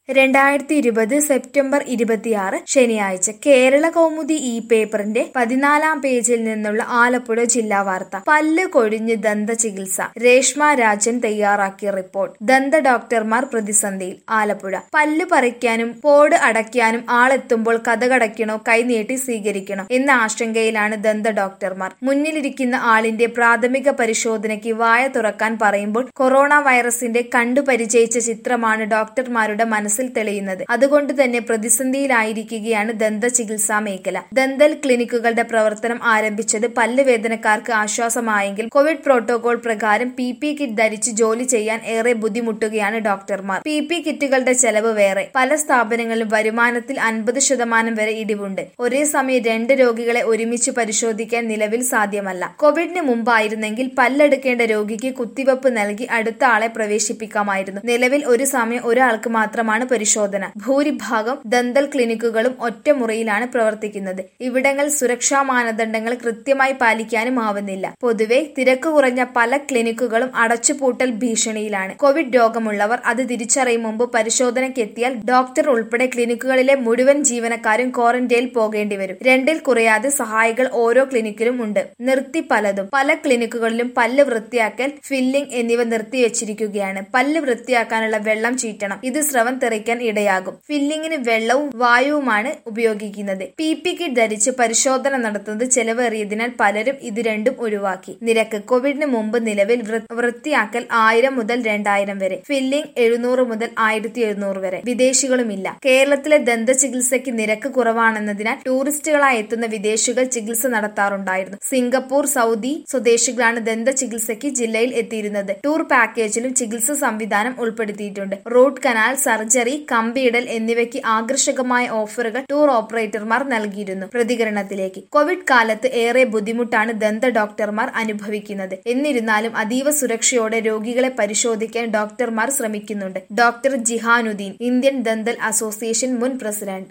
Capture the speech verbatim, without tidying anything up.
രണ്ടായിരത്തി ഇരുപത് സെപ്റ്റംബർ ഇരുപത്തിയാറ് ശനിയാഴ്ച കേരള കൗമുദി ഈ പേപ്പറിന്റെ പതിനാലാം പേജിൽ നിന്നുള്ള ആലപ്പുഴ ജില്ലാ വാർത്ത. പല്ല് കൊഴിഞ്ഞ് ദന്ത ചികിത്സ. രേഷ്മ രാജൻ തയ്യാറാക്കിയ റിപ്പോർട്ട്. ദന്ത ഡോക്ടർമാർ പ്രതിസന്ധിയിൽ. ആലപ്പുഴ. പല്ല് പറിക്കാനും പോട് അടയ്ക്കാനും ആളെത്തുമ്പോൾ കതകടയ്ക്കണോ കൈനീട്ടി സ്വീകരിക്കണോ എന്ന ആശങ്കയിലാണ് ദന്ത ഡോക്ടർമാർ. മുന്നിലിരിക്കുന്ന ആളിന്റെ പ്രാഥമിക പരിശോധനയ്ക്ക് വായ തുറക്കാൻ പറയുമ്പോൾ കൊറോണ വൈറസിന്റെ കണ്ടു പരിചയിച്ച ചിത്രമാണ് ഡോക്ടർമാരുടെ മനസ്സിൽ തെളിയുന്നത്. അതുകൊണ്ട് തന്നെ പ്രതിസന്ധിയിലായിരിക്കുകയാണ് ദന്ത ചികിത്സാ മേഖല. ദന്തൽ ക്ലിനിക്കുകളുടെ പ്രവർത്തനം ആരംഭിച്ചത് പല്ല് വേദനക്കാർക്ക് ആശ്വാസമായെങ്കിൽ കോവിഡ് പ്രോട്ടോകോൾ പ്രകാരം പി പി കിറ്റ് ധരിച്ച് ജോലി ചെയ്യാൻ ഏറെ ബുദ്ധിമുട്ടുകയാണ് ഡോക്ടർമാർ. പി പി കിറ്റുകളുടെ ചെലവ് വേറെ. പല സ്ഥാപനങ്ങളിലും വരുമാനത്തിൽ അൻപത് ശതമാനം വരെ ഇടിവുണ്ട്. ഒരേ സമയം രണ്ട് രോഗികളെ ഒരുമിച്ച് പരിശോധിക്കാൻ നിലവിൽ സാധ്യമല്ല. കോവിഡിന് മുമ്പായിരുന്നെങ്കിൽ പല്ലെടുക്കേണ്ട രോഗിക്ക് കുത്തിവെപ്പ് നൽകി അടുത്ത ആളെ പ്രവേശിപ്പിക്കാമായിരുന്നു. നിലവിൽ ഒരു സമയം ഒരാൾക്ക് മാത്രമാണ് പരിശോധന. ഭൂരിഭാഗം ദന്തൽ ക്ലിനിക്കുകളും ഒറ്റമുറിയിലാണ് പ്രവർത്തിക്കുന്നത്. ഇവിടങ്ങൾ സുരക്ഷാ മാനദണ്ഡങ്ങൾ കൃത്യമായി പാലിക്കാനും ആവുന്നില്ല. പൊതുവെ തിരക്ക് കുറഞ്ഞ പല ക്ലിനിക്കുകളും അടച്ചുപൂട്ടൽ ഭീഷണിയിലാണ്. കോവിഡ് രോഗമുള്ളവർ അത് തിരിച്ചറിയും മുമ്പ് പരിശോധനയ്ക്കെത്തിയാൽ ഡോക്ടർ ഉൾപ്പെടെ ക്ലിനിക്കുകളിലെ മുഴുവൻ ജീവനക്കാരും ക്വാറന്റൈനിൽ പോകേണ്ടി വരും. രണ്ടിൽ കുറയാതെ സഹായികൾ ഓരോ ക്ലിനിക്കിലും ഉണ്ട്. നിർത്തി പലതും. പല ക്ലിനിക്കുകളിലും പല്ല് വൃത്തിയാക്കൽ, ഫില്ലിംഗ് എന്നിവ നിർത്തിവെച്ചിരിക്കുകയാണ്. പല്ല് വൃത്തിയാക്കാനുള്ള വെള്ളം ചീറ്റണം. ഇത് സ്രവം തെറിക്കാൻ ഇടയാകും. ഫില്ലിങ്ങിന് വെള്ളവും വായുവുമാണ് ഉപയോഗിക്കുന്നത്. പി പി കിറ്റ് ധരിച്ച് പരിശോധന നടത്തുന്നത് ചെലവേറിയതിനാൽ പലരും ഇത് രണ്ടും ഒഴിവാക്കി. നിരക്ക്. കോവിഡിന് മുമ്പ് നിലവിൽ വൃത്തിയാക്കൽ ആയിരം മുതൽ രണ്ടായിരം വരെ. ഫില്ലിംഗ് എഴുന്നൂറ് മുതൽ ആയിരത്തി എഴുന്നൂറ് വരെ. വിദേശികളുമില്ല. കേരളത്തിലെ ദന്ത ചികിത്സയ്ക്ക് നിരക്ക് കുറവാണെന്നതിനാൽ ടൂറിസ്റ്റുകളായി എത്തുന്ന വിദേശികൾ ചികിത്സ നടത്താറുണ്ടായിരുന്നു. സിംഗപ്പൂർ, സൗദി സ്വദേശികളാണ് ദന്ത ചികിത്സയ്ക്ക് ജില്ലയിൽ എത്തിയിരുന്നത്. ടൂർ പാക്കേജിലും ചികിത്സ സംവിധാനം ഉൾപ്പെടുത്തിയിട്ടുണ്ട്. റൂട്ട് കനാൽ, സർജറി, കമ്പിയിടൽ എന്നിവയ്ക്ക് ആകർഷകമായ ഓഫറുകൾ ടൂർ ഓപ്പറേറ്റർമാർ നൽകിയിരുന്നു. പ്രതികരണത്തിലേക്ക്. കോവിഡ് കാലത്ത് ഏറെ ബുദ്ധിമുട്ടാണ് ദന്ത ഡോക്ടർമാർ അനുഭവിക്കുന്നത്. എന്നിരുന്നാലും അതീവ സുരക്ഷയോടെ രോഗികളെ പരിശോധിക്കാൻ ഡോക്ടർമാർ ശ്രമിക്കുന്നുണ്ട്. Doctor Jihanuddin, Indian dental association മുൻ പ്രസിഡന്റ്.